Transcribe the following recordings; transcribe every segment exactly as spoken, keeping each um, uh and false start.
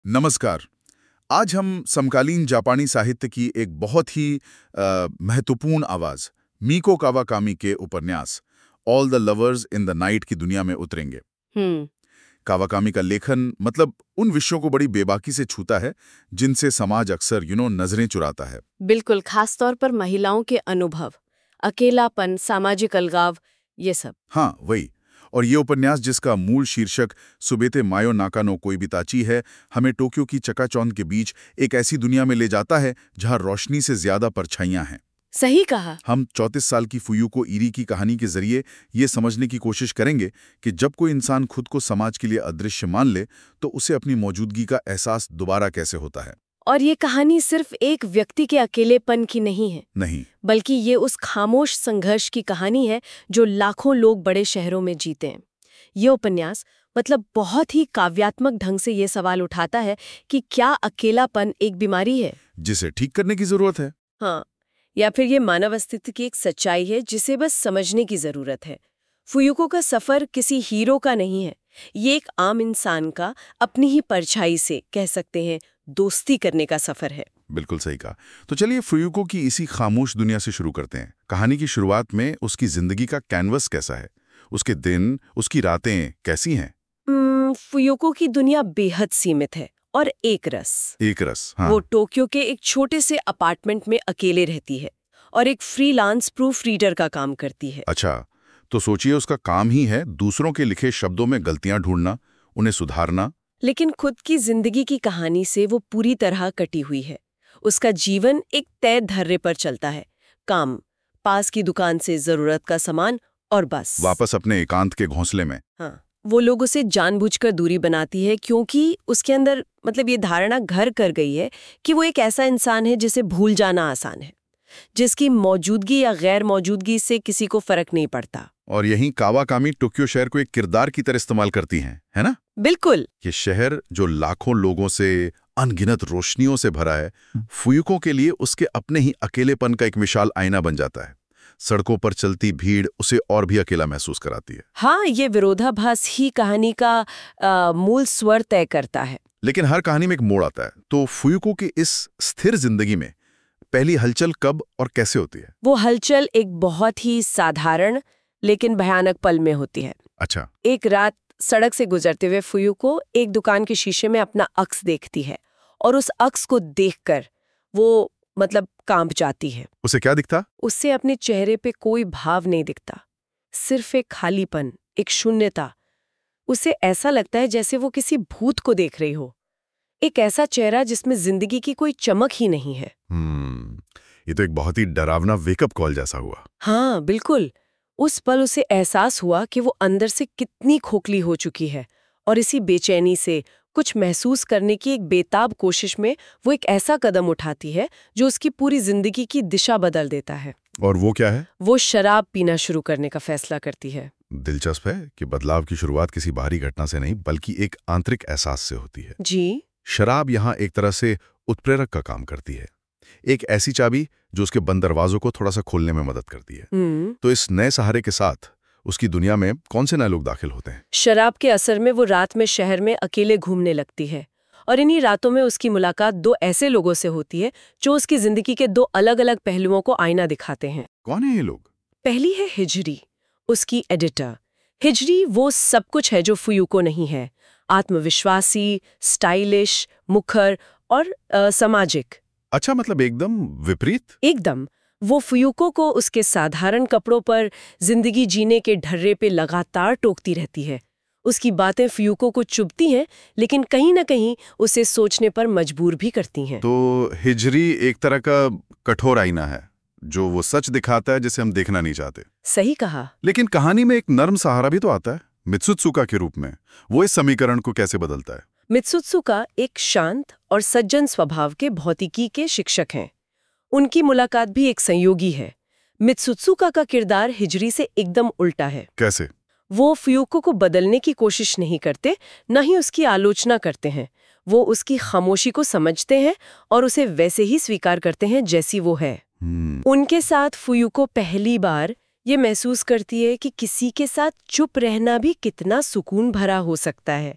नमस्कार। आज हम समकालीन जापानी साहित्य की एक बहुत ही अ, महत्वपूर्ण आवाज मीको कावाकामी के उपन्यास all the lovers in the night की दुनिया में उतरेंगे। हम्म। कावाकामी का लेखन मतलब उन विषयों को बड़ी बेबाकी से छूता है जिनसे समाज अक्सर यू नो नजरें चुराता है। बिल्कुल, खास तौर पर महिलाओं के अनुभव, अकेलापन, सामाजिक अलगाव, ये सब। हाँ, वही। और ये उपन्यास जिसका मूल शीर्षक सुबेते मायो नाका नो कोइबिताची है, हमें टोक्यो की चकाचौंध के बीच एक ऐसी दुनिया में ले जाता है जहां रोशनी से ज्यादा परछाइयां हैं। सही कहा। हम चौंतीस साल की फुयुको इरी की कहानी के जरिए ये समझने की कोशिश करेंगे कि जब कोई इंसान खुद को समाज के लिए अदृश्य मान ले तो उसे अपनी मौजूदगी का एहसास दोबारा कैसे होता है। और ये कहानी सिर्फ एक व्यक्ति के अकेलेपन की नहीं है, नहीं। बल्कि ये उस खामोश संघर्ष की कहानी है जो लाखों लोग बड़े शहरों में जीते हैं। ये उपन्यास मतलब बहुत ही काव्यात्मक ढंग से ये सवाल उठाता है कि क्या अकेलापन एक बीमारी है जिसे ठीक करने की जरूरत है। हाँ, या फिर ये मानव अस्तित्व की एक सच्चाई है जिसे बस समझने की जरूरत है। फुयुको का सफर किसी हीरो का नहीं है, ये एक आम इंसान का अपनी ही परछाई से, कह सकते हैं, दोस्ती करने का सफर है। बिल्कुल सही कहा। तो चलिए फुयुको की इसी खामोश दुनिया से शुरू करते हैं। कहानी की शुरुआत में उसकी जिंदगी का कैनवस कैसा है? उसके दिन, उसकी रातें कैसी हैं? उम्म, फुयुको की दुनिया बेहद सीमित है और एक रस। एक रस, हाँ। वो टोक्यो के एक छोटे से अपार्टमेंट में अकेले रहती है और एक फ्रीलांस प्रूफ रीडर का काम करती है। अच्छा, तो सोचिए उसका काम ही है दूसरों के लिखे शब्दों में गलतियां ढूंढना, उन्हें सुधारना। लेकिन खुद की जिंदगी की कहानी से वो पूरी तरह कटी हुई है। उसका जीवन एक तय धर्रे पर चलता है, काम, पास की दुकान से जरूरत का सामान और बस वापस अपने एकांत के घोंसले में। हाँ, वो लोग उसे जानबूझकर दूरी बनाती है क्योंकि उसके अंदर मतलब ये धारणा घर कर गई है कि वो एक ऐसा इंसान है जिसे भूल जाना आसान है, जिसकी मौजूदगी या गैर मौजूदगी से किसी को फर्क नहीं पड़ता। और यहीं कावाकामी टोक्यो शहर को एक किरदार की तरह इस्तेमाल करती हैं, है ना? बिल्कुल। ये शहर जो लाखों लोगों से, अनगिनत रोशनियों से भरा है, फुयुको के लिए उसके अपने ही अकेलेपन का एक विशाल आईना बन जाता है। सड़कों पर चलती भीड़ उसे और भी अकेला महसूस कराती है। हाँ, ये विरोधाभास ही कहानी का आ, मूल स्वर तय करता है। लेकिन हर कहानी में एक मोड़ आता है। तो फुयुको की इस स्थिर जिंदगी में पहली हलचल कब और कैसे होती है? वो हलचल एक बहुत ही साधारण लेकिन भयानक पल में होती है। अच्छा। एक रात सड़क से गुजरते हुए फुयुको एक दुकान के शीशे में अपना अक्स देखती है और उस अक्स को देखकर वो मतलब कांप जाती है। उसे क्या दिखता? उससे अपने चेहरे पे कोई भाव नहीं दिखता, सिर्फ एक खालीपन, एक शून्यता। उसे ऐसा लगता है जैसे वो किसी भूत को देख रही हो, एक ऐसा चेहरा जिसमें जिंदगी की कोई चमक ही नहीं है। हम्म, ये तो एक बहुत ही डरावना वेकअप कॉल जैसा हुआ। हाँ बिल्कुल। उस पल उसे एहसास हुआ कि वो अंदर से कितनी खोखली हो चुकी है और इसी बेचैनी से कुछ महसूस करने की एक बेताब कोशिश में वो एक ऐसा कदम उठाती है जो उसकी पूरी जिंदगी की दिशा बदल देता है। और वो क्या है? वो शराब पीना शुरू करने का फैसला करती है। दिलचस्प है कि बदलाव की शुरुआत किसी बाहरी घटना से नहीं बल्कि एक आंतरिक एहसास से होती है। जी। शराब यहाँ एक तरह से उत्प्रेरक का काम करती है, एक ऐसी चाबी जो उसके बंद दरवाजों को थोड़ा सा खोलने में मदद करती है। हम्म। तो इस नए सहारे के साथ उसकी दुनिया में कौन से नए लोग दाखिल होते हैं? शराब के असर में वो रात में शहर में अकेले घूमने लगती है और इन्हीं रातों में उसकी मुलाकात दो ऐसे लोगों से होती है जो उसकी जिंदगी के दो अलग अलग पहलुओं को आईना दिखाते हैं। कौन है ये लोग? पहली है हिजरी, उसकी एडिटर। हिजरी वो सब कुछ है जो फुयुको नहीं है, आत्मविश्वासी, स्टाइलिश, मुखर और अ, सामाजिक। अच्छा, मतलब एकदम विपरीत। एकदम। वो फुयुको को उसके साधारण कपड़ों पर, जिंदगी जीने के ढर्रे पे लगातार टोकती रहती है। उसकी बातें फुयुको को चुभती हैं, लेकिन कहीं ना कहीं उसे सोचने पर मजबूर भी करती हैं। तो हिजरी एक तरह का कठोर आईना है जो वो सच दिखाता है जिसे हम देखना नहीं चाहते। सही कहा। लेकिन कहानी में एक नर्म सहारा भी तो आता है, मित्सुत्सुका के रूप में। वो इस समीकरण को कैसे बदलता है? मित्सुत्सुका एक शांत और सज्जन स्वभाव के भौतिकी के शिक्षक हैं। उनकी मुलाकात भी एक संयोगी है। मित्सुत्सुका का किरदार हिजरी से एकदम उल्टा है। कैसे? वो फुयुको को बदलने की कोशिश नहीं करते, न ही उसकी आलोचना करते हैं। वो उसकी खामोशी को समझते हैं और उसे वैसे ही स्वीकार करते हैं जैसी वो है। हम्म। उनके साथ फुयुको पहली बार ये महसूस करती है कि किसी के साथ चुप रहना भी कितना सुकून भरा हो सकता है।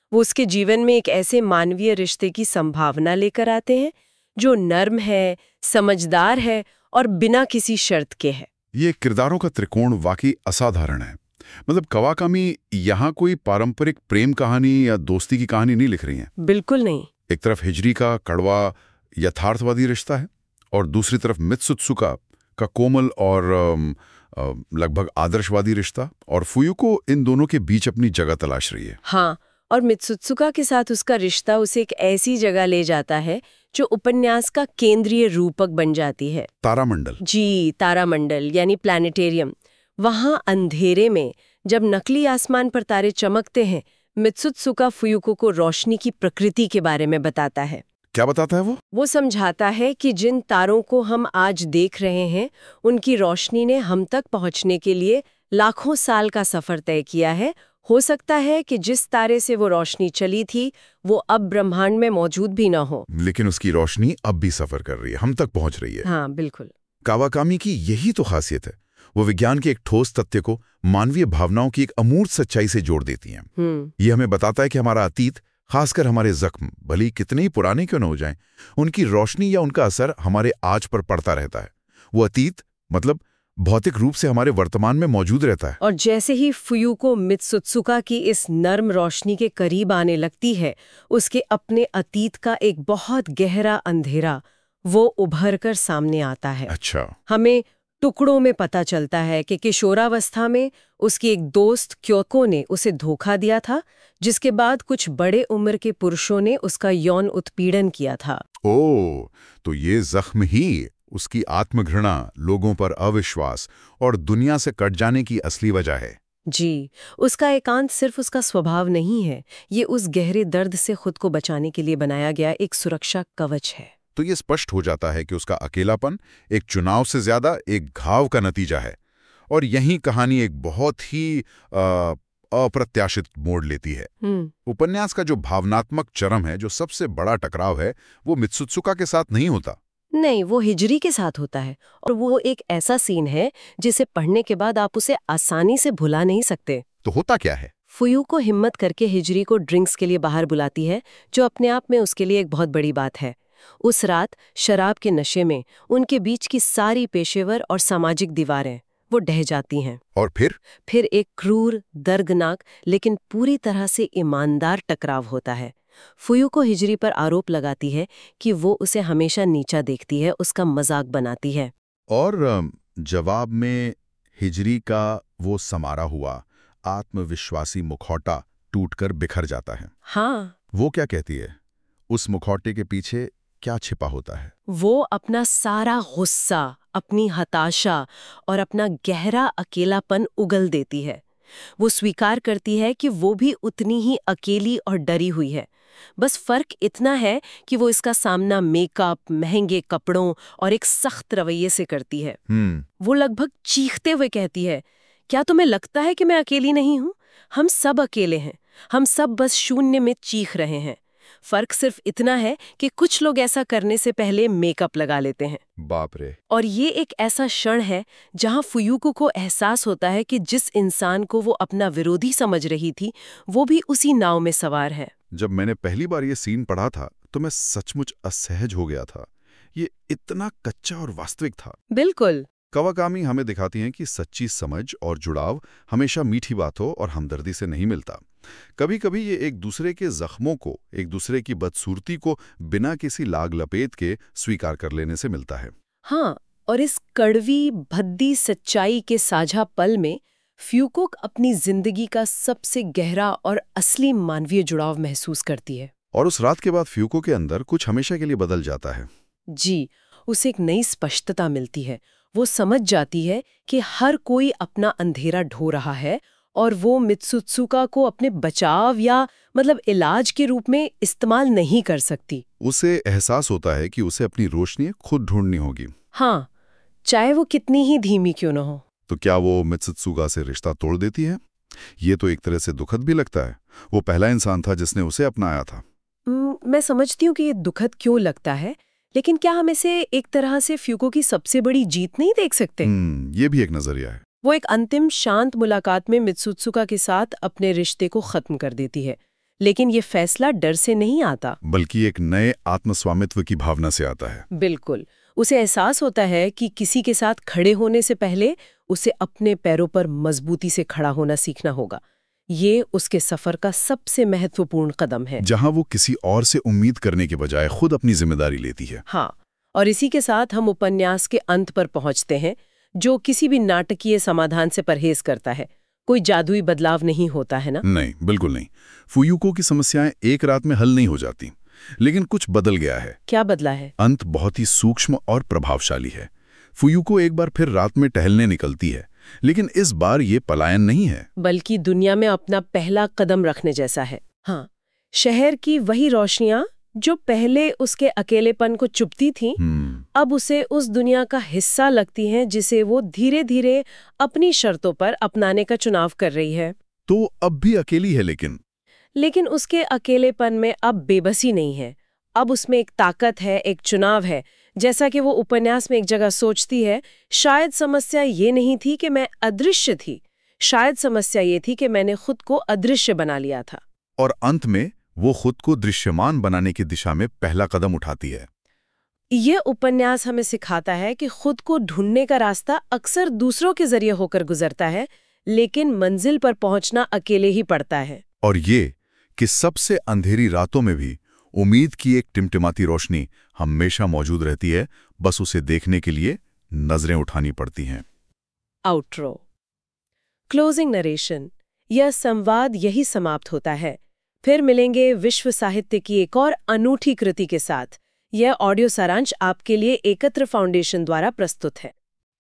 वो उसके जीवन में एक ऐसे मानवीय रिश्ते की संभावना लेकर आते हैं जो नर्म है, समझदार है और बिना किसी शर्त के है। ये किरदारों का त्रिकोण वाकई असाधारण है। मतलब कवाकामी यहाँ कोई पारंपरिक प्रेम कहानी या दोस्ती की कहानी नहीं लिख रही हैं। बिल्कुल नहीं। एक तरफ हिजरी का कड़वा यथार्थवादी रिश्ता है और दूसरी तरफ मित्सुत्सुका का कोमल और अम, अ, लगभग आदर्शवादी रिश्ता, और फुयुको इन दोनों के बीच अपनी जगह तलाश रही है। हाँ, और मित्सुत्सुका के साथ उसका रिश्ता उसे एक ऐसी जगह ले जाता है जो उपन्यास का केंद्रीय रूपक बन जाती है। तारामंडल। जी, तारामंडल यानी प्लैनेटेरियम। वहां अंधेरे में जब नकली आसमान पर तारे चमकते हैं, मित्सुत्सुका फुयुको को रोशनी की प्रकृति के बारे में बताता है। क्या बताता है वो? वो समझाता है कि जिन तारों को हम आज देख रहे हैं, उनकी रोशनी ने हम तक पहुंचने के लिए लाखों साल का सफर तय किया है। हो सकता है कि जिस तारे से वो रोशनी चली थी, वो अब ब्रह्मांड में मौजूद भी ना हो। लेकिन उसकी रोशनी अब भी सफर कर रही है, हम तक पहुंच रही है। हाँ, बिल्कुल। कावाकामी की यही तो खासियत है। वो विज्ञान के एक ठोस तथ्य को मानवीय भावनाओं की एक अमूर्त सच्चाई से जोड़ देती हैं। हम्म ये हमें बताता है कि हमारा अतीत, खासकर हमारे जख्म, भले ही कितने ही पुराने क्यों न हो जाएं, उनकी रोशनी या उनका असर हमारे आज पर पड़ता रहता है। वो अतीत मतलब भौतिक रूप से हमारे वर्तमान में मौजूद रहता है। और जैसे ही फुयुको मित्सुत्सुका की इस नर्म रोशनी के करीब आने लगती है, उसके अपने अतीत का एक बहुत गहरा अंधेरा वो उभर कर सामने आता है। अच्छा। हमें टुकड़ों में पता चलता है कि किशोरावस्था में उसकी एक दोस्त क्योको ने उसे धोखा दिया था, जिसके बाद कुछ बड़े उम्र के पुरुषों ने उसका यौन उत्पीड़न किया था। ओह, तो ये जख्म ही उसकी आत्मघृणा, लोगों पर अविश्वास और दुनिया से कट जाने की असली वजह है। जी, उसका एकांत सिर्फ उसका स्वभाव नहीं है, ये उस गहरे दर्द से खुद को बचाने के लिए बनाया गया एक सुरक्षा कवच है। तो ये स्पष्ट हो जाता है कि उसका अकेलापन एक चुनाव से ज्यादा एक घाव का नतीजा है। और यहीं कहानी एक बहुत ही आ, अप्रत्याशित मोड़ लेती है। उपन्यास का जो भावनात्मक चरम है, जो सबसे बड़ा टकराव है, वो मित्सुत्सुका के साथ नहीं होता। नहीं, वो हिजरी के साथ होता है। और वो एक ऐसा सीन है जिसे पढ़ने के बाद आप उसे आसानी से भुला नहीं सकते। तो होता क्या है? फुयुको हिम्मत करके हिजरी को ड्रिंक्स के लिए बाहर बुलाती है, जो अपने आप में उसके लिए एक बहुत बड़ी बात है। उस रात शराब के नशे में उनके बीच की सारी पेशेवर और सामाजिक दीवारें वो ढह जाती हैं। और फिर फिर एक क्रूर, दर्दनाक लेकिन पूरी तरह से ईमानदार टकराव होता है। फुयुको हिजरी पर आरोप लगाती है कि वो उसे हमेशा नीचा देखती है, उसका मजाक बनाती है। और अम, जवाब में हिजरी का वो समारा हुआ आत्मविश्वासी मुखौटा टूटकर बिखर जाता है। हाँ, वो क्या कहती है? उस मुखौटे के पीछे क्या छिपा होता है? वो अपना सारा गुस्सा, अपनी हताशा और अपना गहरा अकेलापन उगल देती है। वो स्वीकार करती है कि वो भी उतनी ही अकेली और डरी हुई है। बस फर्क इतना है कि वो इसका सामना मेकअप, महंगे कपड़ों और एक सख्त रवैये से करती है। हम्म वो लगभग चीखते हुए कहती है, क्या तुम्हें लगता है कि मैं अकेली नहीं हूं? हम सब अकेले हैं। हम सब बस शून्य में चीख रहे हैं। फर्क सिर्फ इतना है कि कुछ लोग ऐसा करने से पहले मेकअप लगा लेते हैं। बाप रे। और ये एक ऐसा क्षण है जहां फुयुको को एहसास होता है कि जिस इंसान को वो अपना विरोधी समझ रही थी, वो भी उसी नाव में सवार है। जब मैंने पहली बार ये सीन पढ़ा था तो मैं सचमुच असहज हो गया था। ये इतना कच्चा और वास्तविक था। बिल्कुल। कवाकामी हमें दिखाती हैं कि सच्ची समझ और जुड़ाव हमेशा मीठी बातों और हमदर्दी से नहीं मिलता। कभी कभी ये एक दूसरे के जख्मों को, एक दूसरे की बदसूरती को बिना किसी लाग लपेट के स्वीकार कर लेने से मिलता है। हाँ, और इस कड़वी भद्दी सच्चाई के साझा पल में फ्यूको अपनी जिंदगी का सबसे गहरा और असली मानवीय जुड़ाव महसूस करती है। और उस रात के बाद फ्यूको के अंदर कुछ हमेशा के लिए बदल जाता है। जी, उसे एक नई स्पष्टता मिलती है। वो समझ जाती है कि हर कोई अपना अंधेरा ढो रहा है और वो मित्सुत्सुका को अपने बचाव या मतलब इलाज के रूप में इस्तेमाल नहीं कर सकती। उसे एहसास होता है कि उसे अपनी रोशनी खुद ढूंढनी होगी। हाँ, चाहे वो कितनी ही धीमी क्यों न हो। तो क्या वो मित्सुत्सुका से रिश्ता तोड़ देती है? ये तो एक तरह से दुखद भी लगता है। वो पहला इंसान था जिसने उसे अपनाया था। म, मैं समझती हूँ कि ये दुखद क्यों लगता है, लेकिन क्या हम इसे एक तरह से फ्यूको की सबसे बड़ी जीत नहीं देख सकते? हम्म, ये भी एक नजरिया है। वो एक अंतिम शांत मुलाकात में मित्सुत्सुका के साथ अपने रिश्ते को खत्म कर देती है, लेकिन ये फैसला डर से नहीं आता। बल्कि एक नए आत्मस्वामित्व की भावना से आता है। बिल्कुल, उसे एहसास होता है कि किसी के साथ खड़े होने से पहले उसे अपने पैरों पर मजबूती से खड़ा होना सीखना होगा। ये उसके सफर का सबसे महत्वपूर्ण कदम है, जहां वो किसी और से उम्मीद करने के बजाय खुद अपनी जिम्मेदारी लेती है। हाँ, और इसी के साथ हम उपन्यास के अंत पर पहुंचते हैं, जो किसी भी नाटकीय समाधान से परहेज करता है। कोई जादुई बदलाव नहीं होता है ना? नहीं, बिल्कुल नहीं। फुयुको की समस्याएं एक रात में हल नहीं हो जाती, लेकिन कुछ बदल गया है। क्या बदला है? अंत बहुत ही सूक्ष्म और प्रभावशाली है। फुयुको एक बार फिर रात में टहलने निकलती है, लेकिन इस बार ये पलायन नहीं है, बल्कि दुनिया में अपना पहला कदम रखने जैसा है। हाँ, शहर की वही रोशनियां जो पहले उसके अकेलेपन को चुभती थीं, अब उसे उस दुनिया का हिस्सा लगती हैं जिसे वो धीरे धीरे अपनी शर्तों पर अपनाने का चुनाव कर रही है। तो अब भी अकेली है, लेकिन लेकिन उसके अकेलेपन में अब बेबसी नहीं है। अब उसमें एक ताकत है, एक चुनाव है। जैसा कि वो उपन्यास में एक जगह सोचती है, शायद समस्या ये नहीं थी कि मैं अदृश्य थी, शायद समस्या ये थी कि मैंने खुद को अदृश्य बना लिया था। और अंत में वो खुद को दृश्यमान बनाने की दिशा में पहला कदम उठाती है। ये उपन्यास हमें सिखाता है कि खुद को ढूंढने का रास्ता अक्सर दूसरों के जरिए होकर गुजरता है, लेकिन मंजिल पर पहुंचना अकेले ही पड़ता है। और ये कि सबसे अंधेरी रातों में भी उम्मीद की एक टिमटिमाती रोशनी हमेशा मौजूद रहती है, बस उसे देखने के लिए नजरें उठानी पड़ती हैं। आउट्रो, क्लोजिंग नरेशन, यह संवाद यही समाप्त होता है। फिर मिलेंगे विश्व साहित्य की एक और अनूठी कृति के साथ। यह ऑडियो सारांश आपके लिए एकत्र फाउंडेशन द्वारा प्रस्तुत है।